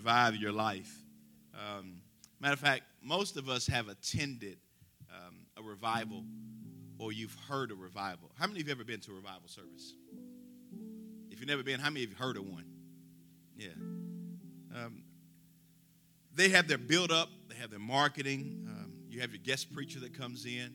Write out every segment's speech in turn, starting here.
revive your life. Matter of fact, most of us have attended a revival or you've heard a revival. How many of you have ever been to a revival service? If you've never been, how many of you heard of one? Yeah. They have their build-up. They have their marketing. You have your guest preacher that comes in,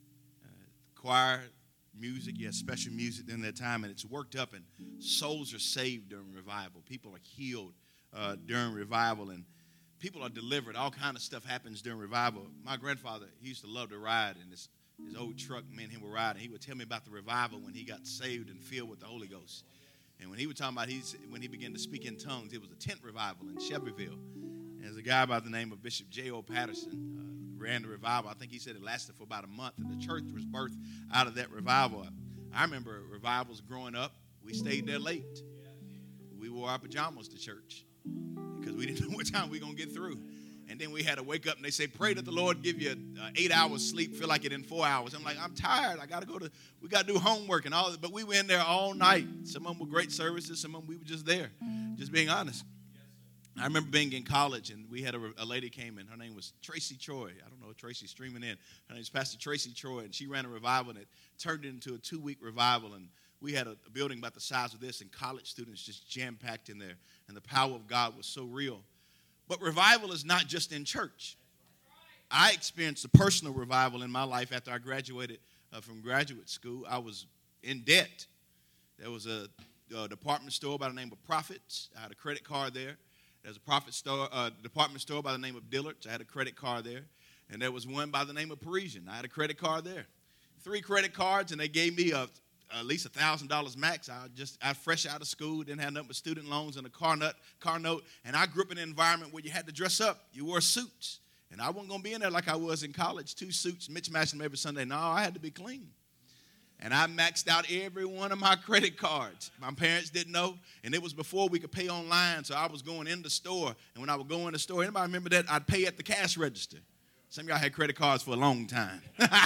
choir, music. You have special music during that time, and it's worked up, and souls are saved during revival. People are healed during revival, and people are delivered. All kind of stuff happens during revival. My grandfather, he used to love to ride in his old truck. Me and him would ride, and he would tell me about the revival when he got saved and filled with the Holy Ghost. And when he was talking about when he began to speak in tongues, it was a tent revival in Shelbyville. And there's a guy by the name of Bishop J.O. Patterson ran the revival. I think he said it lasted for about a month, and the church was birthed out of that revival. I remember revivals growing up. We stayed there late. We wore our pajamas to church because we didn't know what time we were going to get through. And then we had to wake up, and they say, pray that the Lord give you 8 hours sleep, feel like it in 4 hours. I'm like, I'm tired. We got to do homework and all that. But we were in there all night. Some of them were great services. Some of them we were just there, just being honest. I remember being in college, and we had a lady came in. Her name was Tracy Troy. I don't know, Tracy streaming in. Her name is Pastor Tracy Troy, and she ran a revival, and it turned into a 2-week revival. And we had a building about the size of this, and college students just jam-packed in there. And the power of God was so real. But revival is not just in church. I experienced a personal revival in my life after I graduated from graduate school. I was in debt. There was a department store by the name of Profits. I had a credit card there. There's a department store by the name of Dillard's. I had a credit card there. And there was one by the name of Parisian. I had a credit card there. 3 credit cards, and they gave me at least $1,000 max. I fresh out of school, didn't have nothing but student loans and a car note. And I grew up in an environment where you had to dress up. You wore suits. And I wasn't going to be in there like I was in college, 2 suits, mismatching them every Sunday. No, I had to be clean. And I maxed out every one of my credit cards. My parents didn't know, and it was before we could pay online, so I was going in the store. And when I would go in the store, anybody remember that? I'd pay at the cash register. Some of y'all had credit cards for a long time.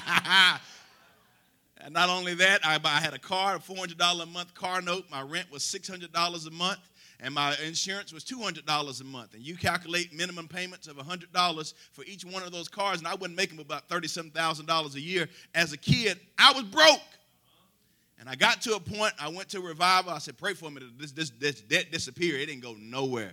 And not only that, I had a car, a $400 a month car note. My rent was $600 a month, and my insurance was $200 a month. And you calculate minimum payments of $100 for each one of those cars, and I wasn't making about $37,000 a year. As a kid, I was broke. And I got to a point, I went to a revival. I said, pray for me that this debt disappear. It didn't go nowhere.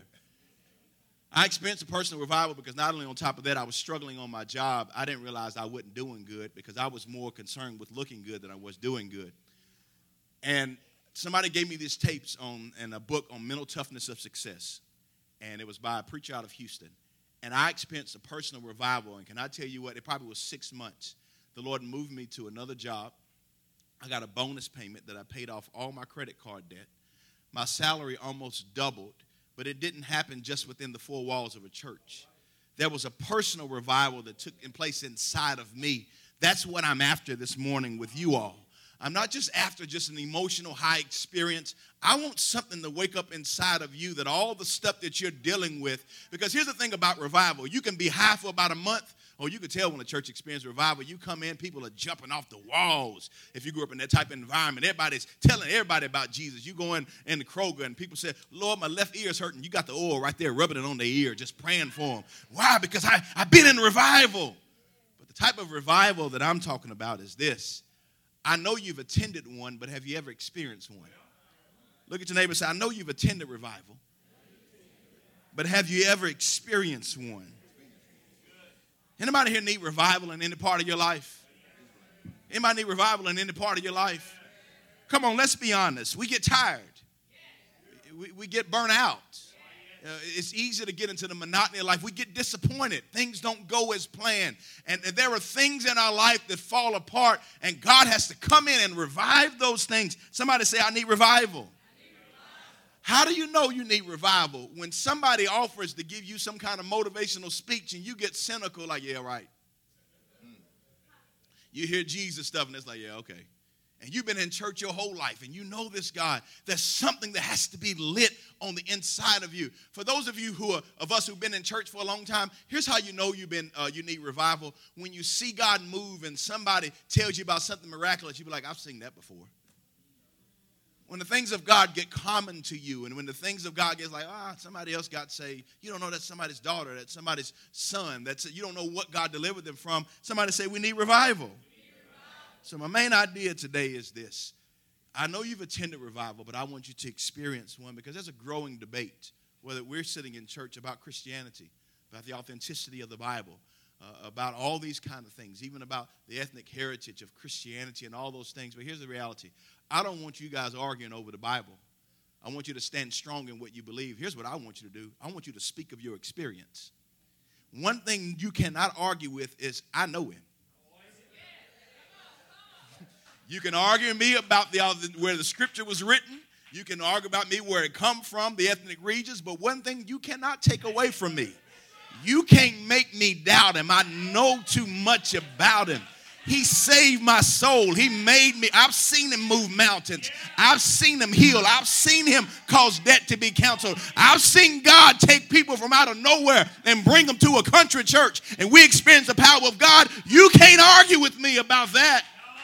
I experienced a personal revival because not only on top of that, I was struggling on my job. I didn't realize I wasn't doing good because I was more concerned with looking good than I was doing good. And somebody gave me these tapes and a book on mental toughness of success. And it was by a preacher out of Houston. And I experienced a personal revival. And can I tell you what? It probably was 6 months. The Lord moved me to another job. I got a bonus payment that I paid off all my credit card debt. My salary almost doubled, but it didn't happen just within the 4 walls of a church. There was a personal revival that took place inside of me. That's what I'm after this morning with you all. I'm not just after just an emotional high experience. I want something to wake up inside of you that all the stuff that you're dealing with, because here's the thing about revival. You can be high for about a month, or you can tell when a church experiences revival. You come in, people are jumping off the walls. If you grew up in that type of environment, everybody's telling everybody about Jesus. You go in the Kroger, and people say, Lord, my left ear is hurting. You got the oil right there, rubbing it on their ear, just praying for them. Why? Because I've been in revival. But the type of revival that I'm talking about is this. I know you've attended one, but have you ever experienced one? Look at your neighbor and say, I know you've attended revival, but have you ever experienced one? Anybody here need revival in any part of your life? Anybody need revival in any part of your life? Come on, let's be honest. We get tired. We get burnt out. It's easy to get into the monotony of life. We get disappointed. Things don't go as planned. And there are things in our life that fall apart, and God has to come in and revive those things. Somebody say, I need revival. How do you know you need revival? When somebody offers to give you some kind of motivational speech and you get cynical, like, yeah, right. You hear Jesus stuff and it's like, yeah, okay. And you've been in church your whole life and you know this God. There's something that has to be lit on the inside of you. For those of you of us who've been in church for a long time, here's how you know you need revival. When you see God move and somebody tells you about something miraculous, you be like, I've seen that before. When the things of God get common to you, and when the things of God get like, somebody else got saved. You don't know that's somebody's daughter, that's somebody's son. You don't know what God delivered them from. Somebody say, we need revival. So my main idea today is this. I know you've attended revival, but I want you to experience one because there's a growing debate, whether we're sitting in church about Christianity, about the authenticity of the Bible, about all these kind of things, even about the ethnic heritage of Christianity and all those things. But here's the reality. I don't want you guys arguing over the Bible. I want you to stand strong in what you believe. Here's what I want you to do. I want you to speak of your experience. One thing you cannot argue with is, I know him. You can argue with me about where the scripture was written. You can argue about me where it come from, the ethnic regions. But one thing you cannot take away from me. You can't make me doubt him. I know too much about him. He saved my soul. He made me. I've seen him move mountains. I've seen him heal. I've seen him cause debt to be canceled. I've seen God take people from out of nowhere and bring them to a country church, and we experience the power of God. You can't argue with me about that.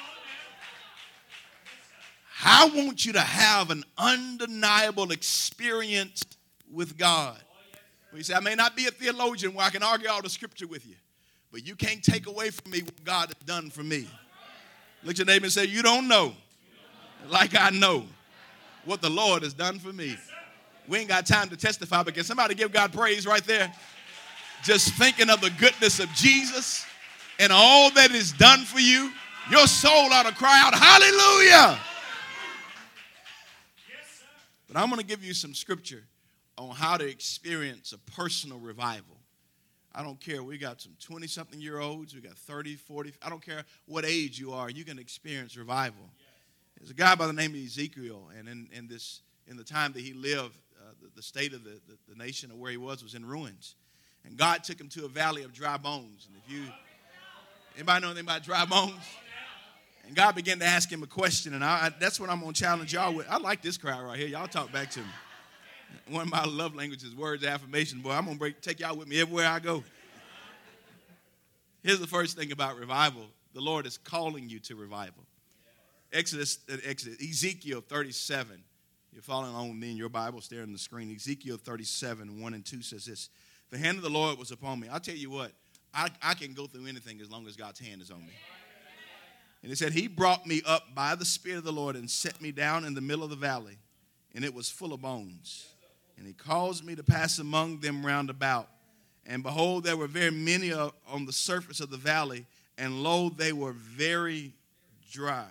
I want you to have an undeniable experience with God. You say, I may not be a theologian where I can argue all the scripture with you, but you can't take away from me what God has done for me. Look at your neighbor and say, you don't know like I know what the Lord has done for me. We ain't got time to testify, but can somebody give God praise right there? Just thinking of the goodness of Jesus and all that is done for you, your soul ought to cry out, hallelujah. But I'm going to give you some scripture on how to experience a personal revival. I don't care. We got some 20-something-year-olds. We got 30, 40. I don't care what age you are. You can experience revival. There's a guy by the name of Ezekiel, and in the time that he lived, the state of the nation of where he was in ruins. And God took him to a valley of dry bones. And anybody know anything about dry bones? And God began to ask him a question, and that's what I'm going to challenge y'all with. I like this crowd right here. Y'all talk back to me. One of my love languages, words of affirmation. Boy, I'm going to take y'all with me everywhere I go. Here's the first thing about revival. The Lord is calling you to revival. Ezekiel 37. You're following along with me in your Bible, staring at the screen. Ezekiel 37, 1 and 2 says this. The hand of the Lord was upon me. I'll tell you what, I can go through anything as long as God's hand is on me. And it said, he brought me up by the Spirit of the Lord and set me down in the middle of the valley, and it was full of bones. And he caused me to pass among them round about. And behold, there were very many on the surface of the valley, and lo, they were very dry.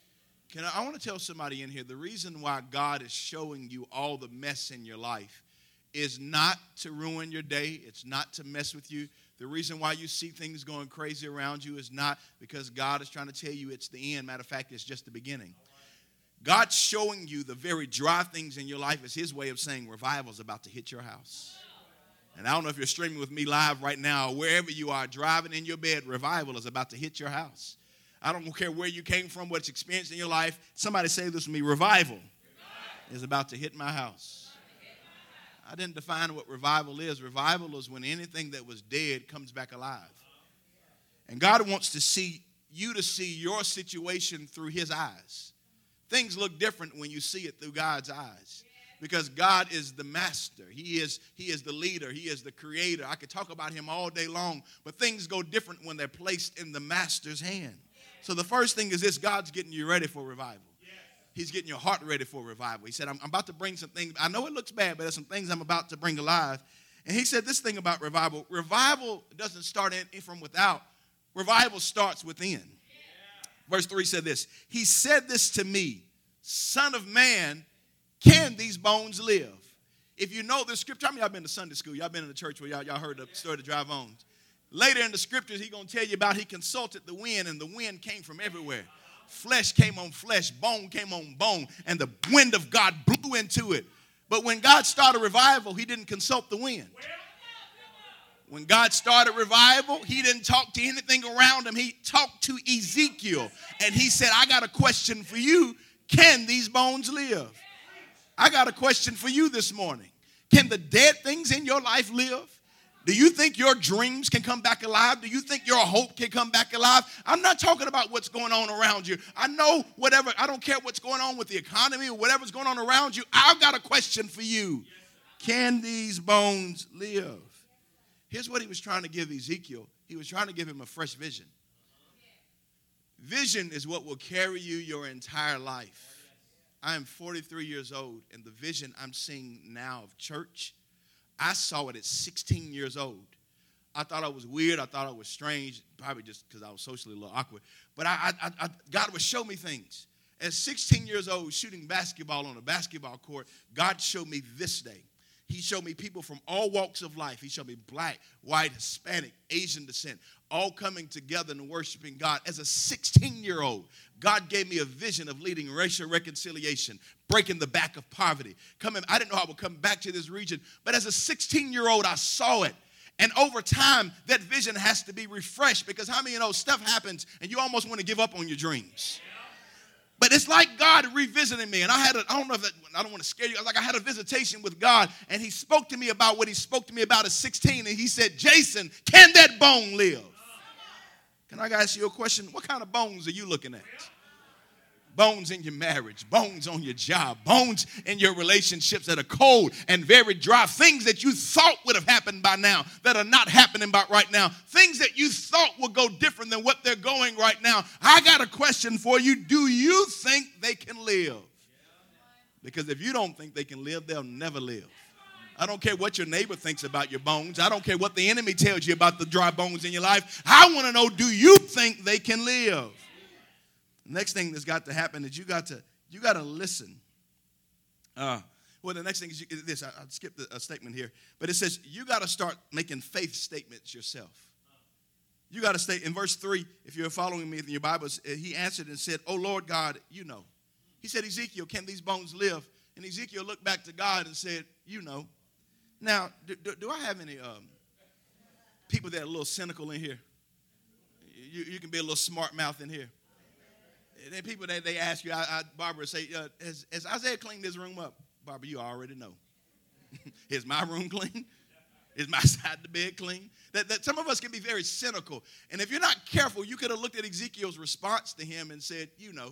I want to tell somebody in here, the reason why God is showing you all the mess in your life is not to ruin your day. It's not to mess with you. The reason why you see things going crazy around you is not because God is trying to tell you it's the end. Matter of fact, it's just the beginning. God's showing you the very dry things in your life is his way of saying revival is about to hit your house. And I don't know if you're streaming with me live right now, or wherever you are, driving in your bed, revival is about to hit your house. I don't care where you came from, what's experienced in your life. Somebody say this with me, revival is about to hit my house. I didn't define what revival is. Revival is when anything that was dead comes back alive. And God wants to see you to see your situation through his eyes. Things look different when you see it through God's eyes. Because God is the master. He is the leader. He is the creator. I could talk about him all day long, but things go different when they're placed in the master's hand. So the first thing is this, God's getting you ready for revival. He's getting your heart ready for revival. He said, I'm about to bring some things. I know it looks bad, but there's some things I'm about to bring alive. And he said this thing about revival. Revival doesn't start in from without. Revival starts within. Verse 3 said this. He said this to me, Son of man, can these bones live? If you know the scripture, how many of y'all been to Sunday school? Y'all been in the church where y'all heard the story of the dry bones. Later in the scriptures, he's going to tell you about he consulted the wind, and the wind came from everywhere. Flesh came on flesh, bone came on bone, and the wind of God blew into it. But when God started revival, he didn't consult the wind. When God started revival, he didn't talk to anything around him. He talked to Ezekiel, and he said, I got a question for you. Can these bones live? I got a question for you this morning. Can the dead things in your life live? Do you think your dreams can come back alive? Do you think your hope can come back alive? I'm not talking about what's going on around you. I know whatever, I don't care what's going on with the economy or whatever's going on around you. I've got a question for you. Can these bones live? Here's what he was trying to give Ezekiel. He was trying to give him a fresh vision. Vision is what will carry you your entire life. I am 43 years old, and the vision I'm seeing now of church, I saw it at 16 years old. I thought I was weird. I thought I was strange, probably just because I was socially a little awkward. But God would show me things. At 16 years old, shooting basketball on a basketball court, God showed me this day. He showed me people from all walks of life. He showed me black, white, Hispanic, Asian descent, all coming together and worshiping God. As a 16-year-old, God gave me a vision of leading racial reconciliation, breaking the back of poverty. I didn't know I would come back to this region, but as a 16-year-old, I saw it. And over time, that vision has to be refreshed, because how many stuff happens and you almost want to give up on your dreams? But it's like God revisiting me. And I don't want to scare you. I had a visitation with God, and he spoke to me about what he spoke to me about at 16. And he said, Jason, can that bone live? Can I ask you a question? What kind of bones are you looking at? Bones in your marriage, bones on your job, bones in your relationships that are cold and very dry, things that you thought would have happened by now that are not happening by right now, things that you thought would go different than what they're going right now. I got a question for you. Do you think they can live? Because if you don't think they can live, they'll never live. I don't care what your neighbor thinks about your bones. I don't care what the enemy tells you about the dry bones in your life. I want to know, do you think they can live? The next thing that's got to happen is you got to listen. Well, the next thing is this. I skipped a statement here. But it says you got to start making faith statements yourself. You got to stay in verse 3. If you're following me in your Bibles, he answered and said, "Oh, Lord God, you know." He said, "Ezekiel, can these bones live?" And Ezekiel looked back to God and said, "You know." Now, do I have any people that are a little cynical in here? You can be a little smart mouth in here. Then people that they ask you, Barbara say, has Isaiah cleaned this room up? Barbara, you already know. Is my room clean? Is my side of the bed clean? That some of us can be very cynical. And if you're not careful, you could have looked at Ezekiel's response to him and said, you know,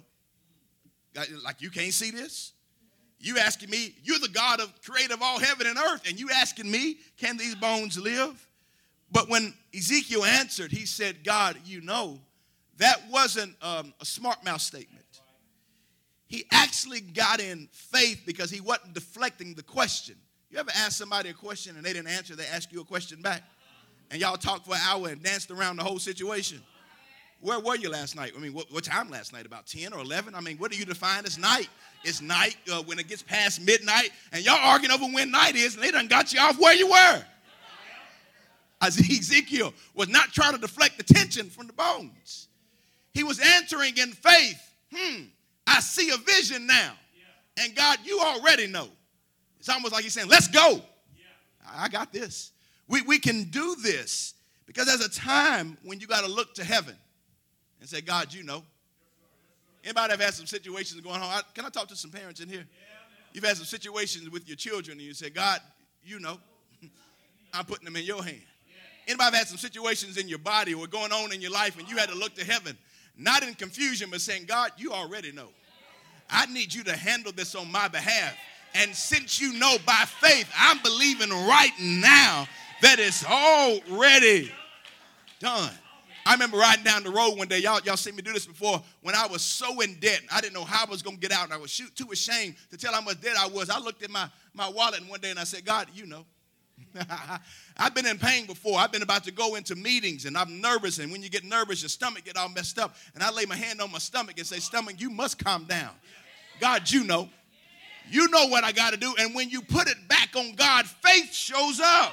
like, you can't see this? You asking me, you're the God of creator of all heaven and earth, and you asking me, can these bones live? But when Ezekiel answered, he said, God, you know. That wasn't a smart mouth statement. He actually got in faith because he wasn't deflecting the question. You ever ask somebody a question and they didn't answer, they ask you a question back? And y'all talked for an hour and danced around the whole situation? Where were you last night? I mean, what time last night? About 10 or 11? I mean, what do you define as night? It's night when it gets past midnight, and y'all arguing over when night is, and they done got you off where you were. Ezekiel was not trying to deflect the tension from the bones. He was answering in faith. I see a vision now. And God, you already know. It's almost like he's saying, let's go. I got this. We can do this because there's a time when you got to look to heaven and say, God, you know. Anybody have had some situations going on? Can I talk to some parents in here? You've had some situations with your children and you say, God, you know, I'm putting them in your hand. Anybody have had some situations in your body or going on in your life and you had to look to heaven? Not in confusion, but saying, God, you already know. I need you to handle this on my behalf. And since you know by faith, I'm believing right now that it's already done. I remember riding down the road one day. Y'all seen me do this before. When I was so in debt, I didn't know how I was going to get out. And I was too ashamed to tell how much debt I was. I looked at my wallet one day and I said, God, you know. I've been in pain before. I've been about to go into meetings and I'm nervous. And when you get nervous, your stomach get all messed up. And I lay my hand on my stomach and say, stomach, you must calm down. God, you know. You know what I got to do. And when you put it back on God, faith shows up.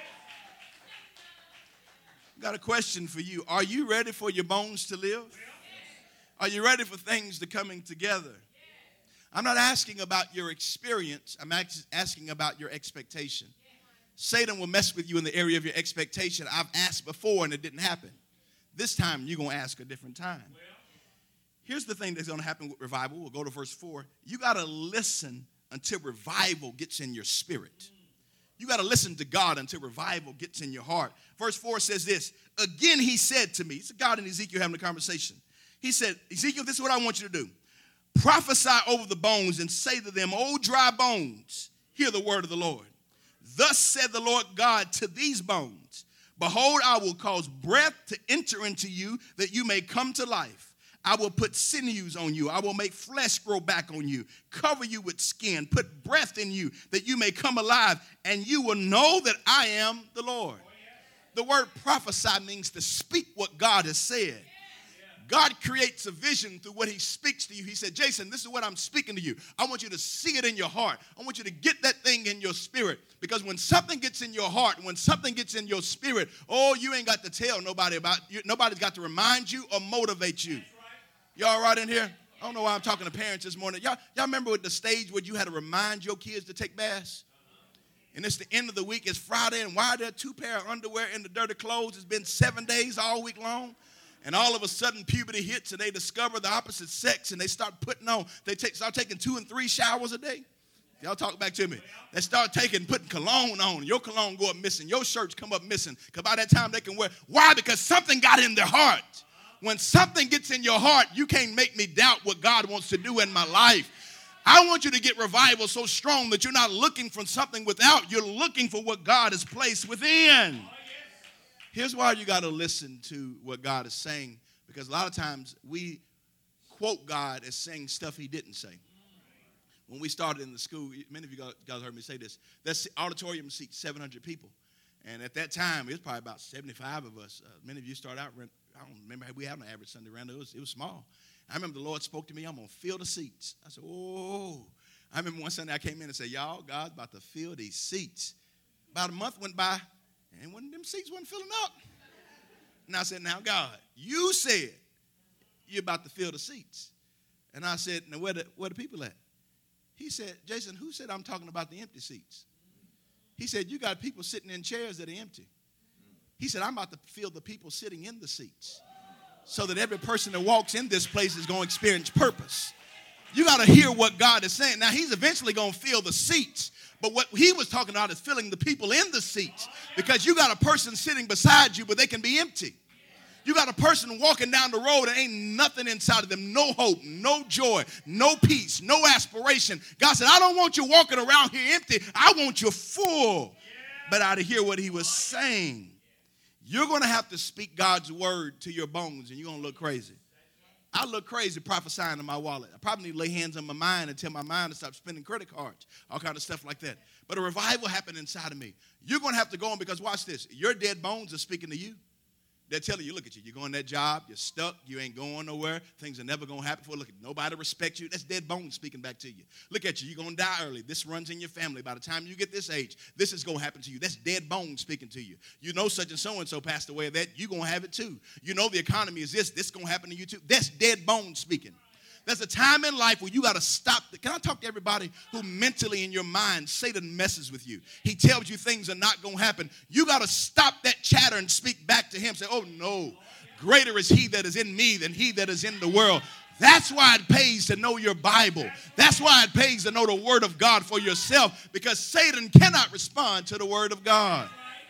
Got a question for you. Are you ready for your bones to live? Are you ready for things to coming together? I'm not asking about your experience. I'm asking about your expectation. Satan will mess with you in the area of your expectation. I've asked before and it didn't happen. This time you're going to ask a different time. Here's the thing that's going to happen with revival. We'll go to verse 4. You got to listen until revival gets in your spirit. You got to listen to God until revival gets in your heart. Verse 4 says this. Again, he said to me, it's God and Ezekiel having a conversation. He said, Ezekiel, this is what I want you to do. Prophesy over the bones and say to them, O dry bones, hear the word of the Lord. Thus said the Lord God to these bones, behold, I will cause breath to enter into you that you may come to life. I will put sinews on you. I will make flesh grow back on you, cover you with skin, put breath in you that you may come alive, and you will know that I am the Lord. The word prophesy means to speak what God has said. God creates a vision through what he speaks to you. He said, Jason, this is what I'm speaking to you. I want you to see it in your heart. I want you to get that thing in your spirit. Because when something gets in your heart, when something gets in your spirit, oh, you ain't got to tell nobody about it. Nobody's got to remind you or motivate you. Y'all right in here? I don't know why I'm talking to parents this morning. Y'all remember with the stage where you had to remind your kids to take baths? And it's the end of the week. It's Friday, and why are there 2 pair of underwear in the dirty clothes? It's been 7 days all week long. And all of a sudden, puberty hits, and they discover the opposite sex, and they start putting on. Start taking 2 and 3 showers a day. Y'all talk back to me. They start putting cologne on. Your cologne go up missing. Your shirts come up missing. Because by that time, they can wear. Why? Because something got in their heart. When something gets in your heart, you can't make me doubt what God wants to do in my life. I want you to get revival so strong that you're not looking for something without. You're looking for what God has placed within. Here's why you got to listen to what God is saying, because a lot of times we quote God as saying stuff he didn't say. When we started in the school, many of you guys heard me say this, that auditorium seats 700 people. And at that time, it was probably about 75 of us. Many of you started out, I don't remember, we had an average Sunday around, it was small. I remember the Lord spoke to me, I'm going to fill the seats. I said, oh. I remember one Sunday I came in and said, y'all, God's about to fill these seats. About a month went by, and one of them seats wasn't filling up. And I said, now, God, you said you're about to fill the seats. And I said, now, where the people at? He said, Jason, who said I'm talking about the empty seats? He said, you got people sitting in chairs that are empty. He said, I'm about to fill the people sitting in the seats so that every person that walks in this place is going to experience purpose. You got to hear what God is saying. Now, he's eventually going to fill the seats. But what he was talking about is filling the people in the seats, because you got a person sitting beside you, but they can be empty. You got a person walking down the road and ain't nothing inside of them, no hope, no joy, no peace, no aspiration. God said, I don't want you walking around here empty. I want you full. But I to hear what he was saying. You're going to have to speak God's word to your bones, and you're going to look crazy. I look crazy prophesying in my wallet. I probably need to lay hands on my mind and tell my mind to stop spending credit cards, all kind of stuff like that. But a revival happened inside of me. You're going to have to go on, because watch this. Your dead bones are speaking to you. They're telling you, look at you. You're going that job. You're stuck. You ain't going nowhere. Things are never going to happen for you. Look, nobody respects you. That's dead bones speaking back to you. Look at you. You're going to die early. This runs in your family. By the time you get this age, this is going to happen to you. That's dead bones speaking to you. You know such and so passed away of that. You're going to have it too. You know the economy is this. This is going to happen to you too. That's dead bones speaking. There's a time in life where you got to stop. Can I talk to everybody who mentally in your mind, Satan messes with you? He tells you things are not going to happen. You got to stop that chatter and speak back to him. Say, oh, no, greater is he that is in me than he that is in the world. That's why it pays to know your Bible. That's why it pays to know the word of God for yourself, because Satan cannot respond to the word of God.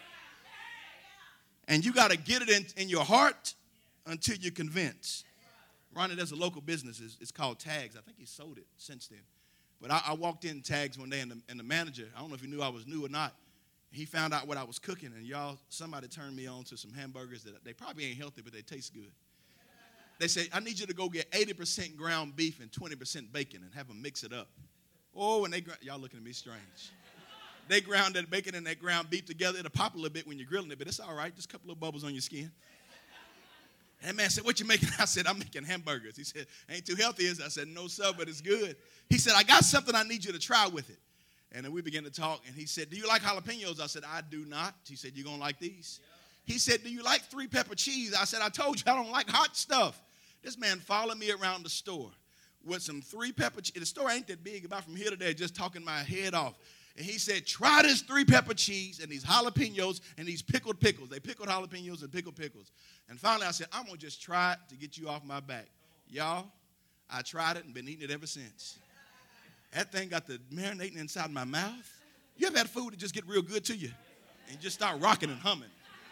And you got to get it in your heart until you're convinced. Ronnie, there's a local business. It's called Tags. I think he sold it since then. But I walked in Tags one day, and the manager, I don't know if he knew I was new or not, he found out what I was cooking. And somebody turned me on to some hamburgers that they probably ain't healthy, but they taste good. They said, I need you to go get 80% ground beef and 20% bacon and have them mix it up. Oh, and y'all looking at me strange. They ground that bacon and that ground beef together. It'll pop a little bit when you're grilling it, but it's all right. Just a couple of bubbles on your skin. And that man said, what you making? I said, I'm making hamburgers. He said, ain't too healthy, is it? I said, no, sir, but it's good. He said, I got something I need you to try with it. And then we began to talk, and he said, do you like jalapenos? I said, I do not. He said, you going to like these? Yeah. He said, do you like 3-pepper cheese? I said, I told you I don't like hot stuff. This man followed me around the store with some 3-pepper cheese. The store ain't that big, about from here to there, just talking my head off. And he said, try this 3-pepper cheese and these jalapenos and these pickled pickles. They pickled jalapenos and pickled pickles. And finally I said, I'm going to just try it to get you off my back. Y'all, I tried it and been eating it ever since. That thing got the marinating inside my mouth. You ever had food that just get real good to you and just start rocking and humming?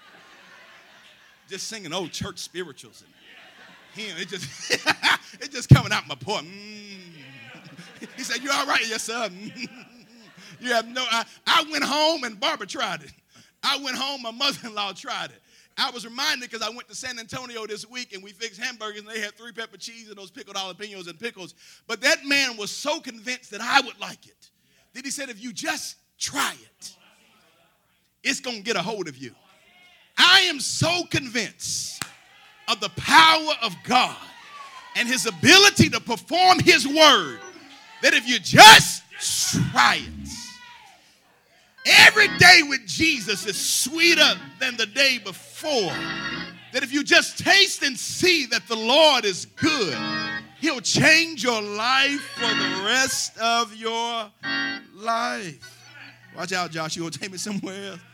Just singing old church spirituals and hymn. It just coming out my port. He said, "You all right?" "Yes, sir." You have no. I went home and Barbara tried it. I went home. My mother-in-law tried it. I was reminded because I went to San Antonio this week and we fixed hamburgers and they had 3 pepper cheese and those pickled jalapenos and pickles. But that man was so convinced that I would like it that he said, "If you just try it, it's going to get a hold of you." I am so convinced of the power of God and his ability to perform his word that if you just try it, every day with Jesus is sweeter than the day before. That if you just taste and see that the Lord is good, he'll change your life for the rest of your life. Watch out, Josh. You going to take me somewhere else?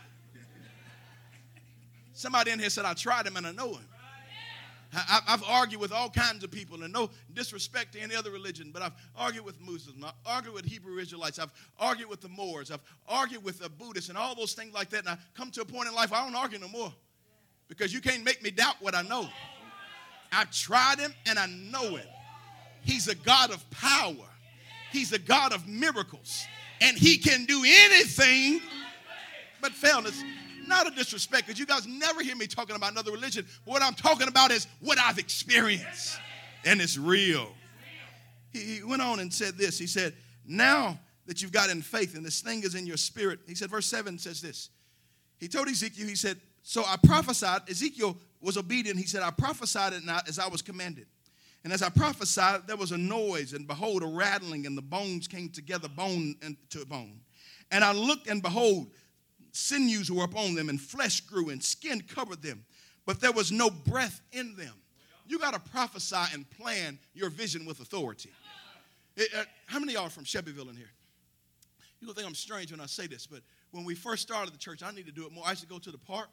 Somebody in here said, "I tried him and I know him." I've argued with all kinds of people, and no disrespect to any other religion, but I've argued with Muslims, I've argued with Hebrew Israelites, I've argued with the Moors, I've argued with the Buddhists, and all those things like that. And I come to a point in life I don't argue no more because you can't make me doubt what I know. I've tried him and I know him. He's a God of power. He's a God of miracles, and he can do anything but fail. It's not a disrespect, because you guys never hear me talking about another religion. But what I'm talking about is what I've experienced, and it's real. He went on and said this. He said, "Now that you've gotten faith and this thing is in your spirit," he said, verse 7 says this. He told Ezekiel, he said, "So I prophesied." Ezekiel was obedient. He said, "I prophesied it as I was commanded. And as I prophesied, there was a noise, and behold, a rattling, and the bones came together, bone to bone. And I looked, and behold, sinews were upon them, and flesh grew, and skin covered them, but there was no breath in them." You got to prophesy and plan your vision with authority. How many of y'all are from Shelbyville in here? You're going to think I'm strange when I say this, but when we first started the church, I need to do it more. I used to go to the park.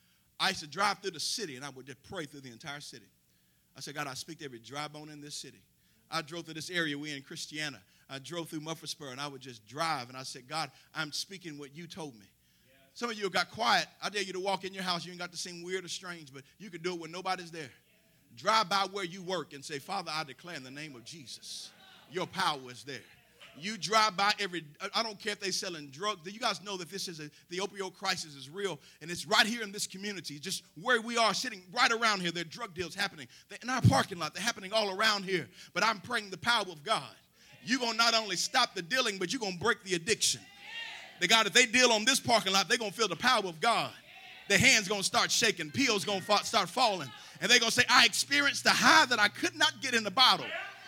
I used to drive through the city, and I would just pray through the entire city. I said, "God, I speak to every dry bone in this city." I drove through this area we in Christiana. I drove through Murfreesboro, and I would just drive, and I said, "God, I'm speaking what you told me." Some of you got quiet. I dare you to walk in your house. You ain't got to seem weird or strange, but you can do it when nobody's there. Drive by where you work and say, "Father, I declare in the name of Jesus, your power is there." You drive by I don't care if they're selling drugs. You guys know that the opioid crisis is real, and it's right here in this community, just where we are sitting right around here. There are drug deals happening. They're in our parking lot. They're happening all around here, but I'm praying the power of God. You're going to not only stop the dealing, but you're going to break the addiction. The God, if they deal on this parking lot, they're going to feel the power of God. Their hands going to start shaking. Pills going to start falling. And they're going to say, "I experienced the high that I could not get in the bottle.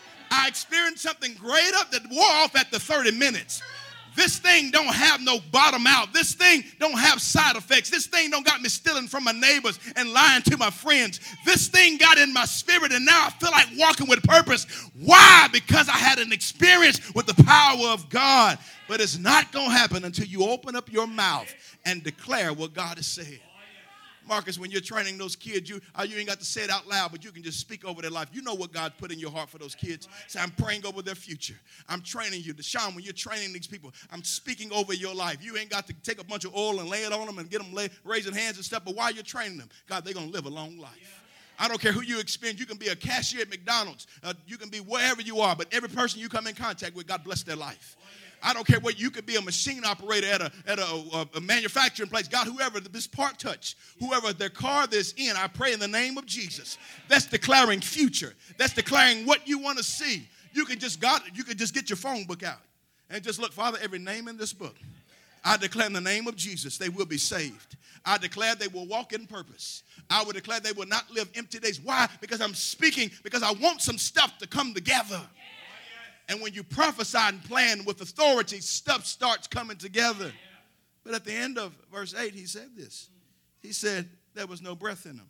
I experienced something greater that wore off at the 30 minutes. This thing don't have no bottom out. This thing don't have side effects. This thing don't got me stealing from my neighbors and lying to my friends. This thing got in my spirit, and now I feel like walking with purpose." Why? Because I had an experience with the power of God. But it's not going to happen until you open up your mouth and declare what God has said. Marcus, when you're training those kids, you ain't got to say it out loud, but you can just speak over their life. You know what God put in your heart for those kids. Say, "I'm praying over their future. I'm training you." Deshaun, when you're training these people, I'm speaking over your life. You ain't got to take a bunch of oil and lay it on them and get them raising hands and stuff, but while you're training them, God, they're going to live a long life. I don't care who you experience. You can be a cashier at McDonald's. You can be wherever you are, but every person you come in contact with, God bless their life. I don't care what, you could be a machine operator at a manufacturing place. God, whoever this part touch, whoever their car that's in, I pray in the name of Jesus. That's declaring future. That's declaring what you want to see. You can just get your phone book out and just look, "Father, every name in this book, I declare in the name of Jesus, they will be saved. I declare they will walk in purpose. I will declare they will not live empty days." Why? Because I'm speaking, because I want some stuff to come together. And when you prophesy and plan with authority, stuff starts coming together. But at the end of verse 8, he said this. He said, there was no breath in them.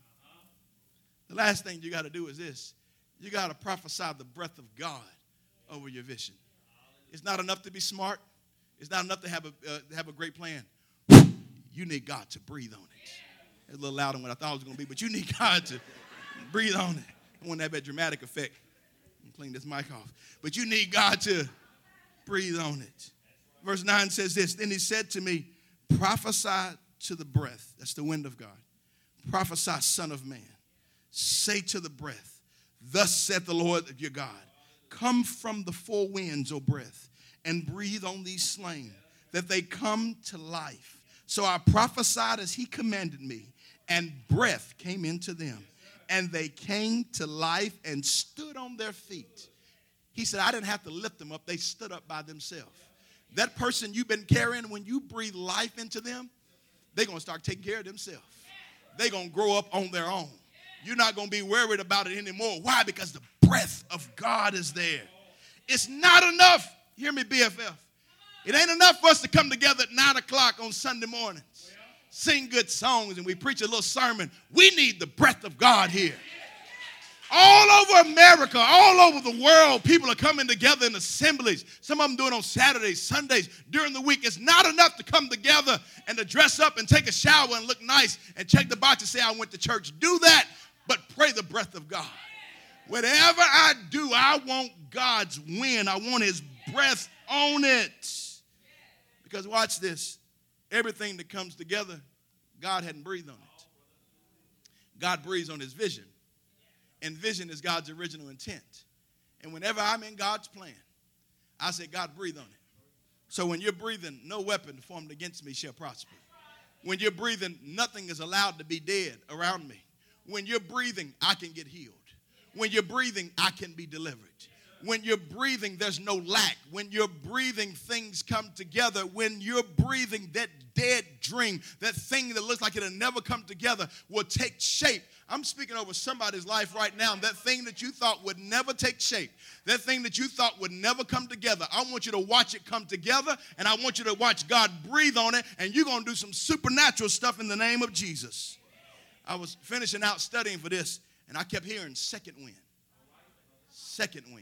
The last thing you got to do is this. You got to prophesy the breath of God over your vision. It's not enough to be smart. It's not enough to have a great plan. You need God to breathe on it. It's a little louder than what I thought it was going to be, but you need God to breathe on it. I want to have that dramatic effect. Clean this mic off. But you need God to breathe on it. Verse 9 says this. Then he said to me, prophesy to the breath. That's the wind of God. Prophesy, son of man. Say to the breath, thus saith the Lord your God, come from the four winds, O breath, and breathe on these slain, that they come to life. So I prophesied as he commanded me, and breath came into them, and they came to life and stood on their feet. He said, I didn't have to lift them up. They stood up by themselves. That person you've been carrying, when you breathe life into them, they're going to start taking care of themselves. They're going to grow up on their own. You're not going to be worried about it anymore. Why? Because the breath of God is there. It's not enough. Hear me, BFF. It ain't enough for us to come together at 9 o'clock on Sunday mornings, sing good songs, and we preach a little sermon. We need the breath of God here. All over America, all over the world, people are coming together in assemblies. Some of them do it on Saturdays, Sundays, during the week. It's not enough to come together and to dress up and take a shower and look nice and check the box and say, I went to church. Do that, but pray the breath of God. Whatever I do, I want God's wind. I want his breath on it. Because watch this. Everything that comes together, God hadn't breathed on it. God breathes on his vision. And vision is God's original intent. And whenever I'm in God's plan, I say, God, breathe on it. So when you're breathing, no weapon formed against me shall prosper. When you're breathing, nothing is allowed to be dead around me. When you're breathing, I can get healed. When you're breathing, I can be delivered. When you're breathing, there's no lack. When you're breathing, things come together. When you're breathing, that dead dream, that thing that looks like it'll never come together, will take shape. I'm speaking over somebody's life right now. That thing that you thought would never take shape, that thing that you thought would never come together, I want you to watch it come together, and I want you to watch God breathe on it, and you're going to do some supernatural stuff in the name of Jesus. I was finishing out studying for this, and I kept hearing second wind. Second wind.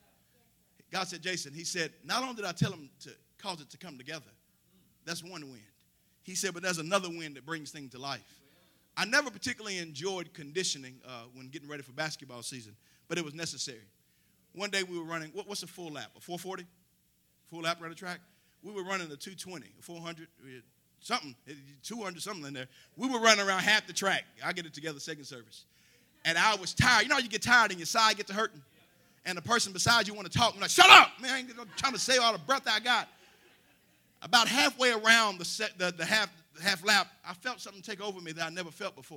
God said, Jason, he said, not only did I tell him to cause it to come together, that's one wind. He said, but there's another wind that brings things to life. I never particularly enjoyed conditioning when getting ready for basketball season, but it was necessary. One day we were running, what's a full lap? A 440? Full lap around the track? We were running a 220, a 400, something, 200 something in there. We were running around half the track. I get it together second service. And I was tired. You know how you get tired and your side gets to hurting? And the person beside you want to talk. I'm like, shut up! Man, I ain't trying to say all the breath I got. About halfway around the half lap, I felt something take over me that I never felt before.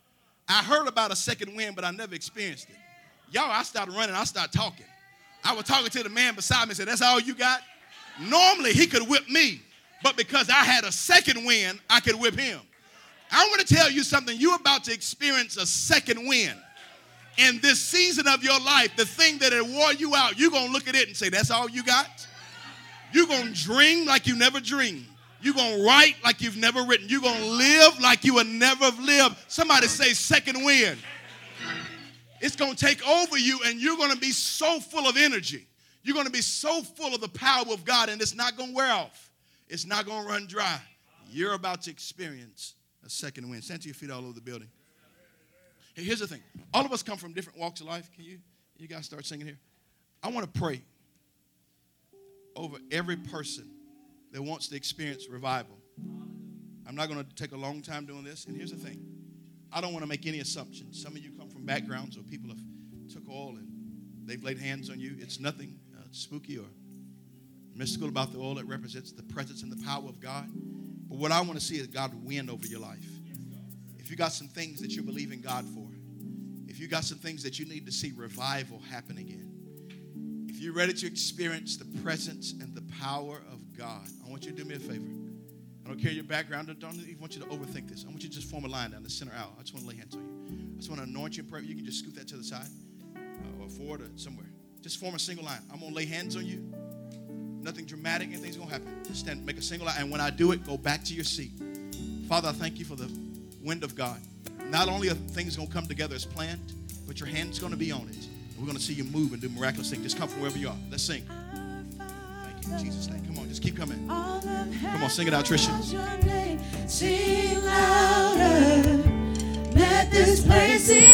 I heard about a second wind, but I never experienced it. Y'all, I started running. I started talking. I was talking to the man beside me and said, that's all you got? Normally, he could whip me. But because I had a second wind, I could whip him. I want to tell you something. You're about to experience a second wind. In this season of your life, the thing that had wore you out, you're going to look at it and say, that's all you got? You're going to dream like you never dreamed. You're going to write like you've never written. You're going to live like you would never have lived. Somebody say second wind. It's going to take over you, and you're going to be so full of energy. You're going to be so full of the power of God, and it's not going to wear off. It's not going to run dry. You're about to experience a second wind. Stand to your feet all over the building. Hey, here's the thing. All of us come from different walks of life. Can you guys start singing here? I want to pray over every person that wants to experience revival. I'm not going to take a long time doing this. And here's the thing. I don't want to make any assumptions. Some of you come from backgrounds where people have took oil and they've laid hands on you. It's nothing spooky or mystical about the oil. It represents the presence and the power of God. But what I want to see is God wind over your life. If you got some things that you're believing God for, if you got some things that you need to see revival happen again, if you're ready to experience the presence and the power of God, I want you to do me a favor. I don't care your background. I don't even want you to overthink this. I want you to just form a line down the center aisle. I just want to lay hands on you. I just want to anoint you in prayer. You can just scoot that to the side or forward or somewhere. Just form a single line. I'm going to lay hands on you. Nothing dramatic. Anything's going to happen. Just stand, make a single line. And when I do it, go back to your seat. Father, I thank you for the wind of God. Not only are things going to come together as planned, but your hand's going to be on it. We're going to see you move and do miraculous things. Just come from wherever you are. Let's sing. Thank you in Jesus' name. Come on, just keep coming. Come on, sing it out, Trisha. Sing louder. Let this place